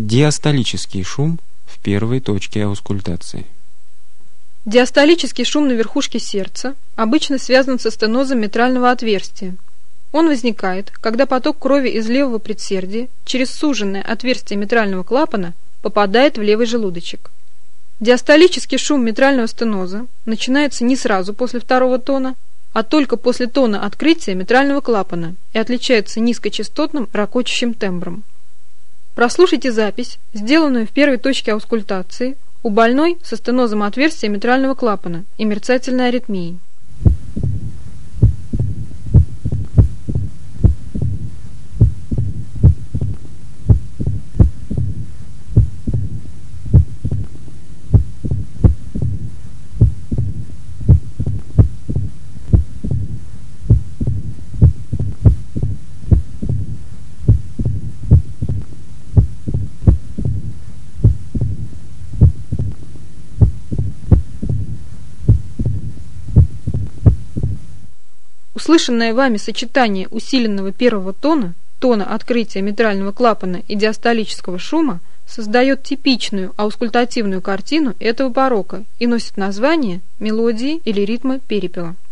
Диастолический шум в первой точке аускультации. Диастолический шум на верхушке сердца обычно связан со стенозом митрального отверстия. Он возникает, когда поток крови из левого предсердия через суженное отверстие митрального клапана попадает в левый желудочек. Диастолический шум митрального стеноза начинается не сразу после второго тона, а только после тона открытия митрального клапана и отличается низкочастотным ракочущим тембром. Прослушайте запись, сделанную в первой точке аускультации у больной со стенозом отверстия митрального клапана и мерцательной аритмией. Услышанное вами сочетание усиленного первого тона, тона открытия митрального клапана и диастолического шума создает типичную аускультативную картину этого порока и носит название мелодии или ритма перепела.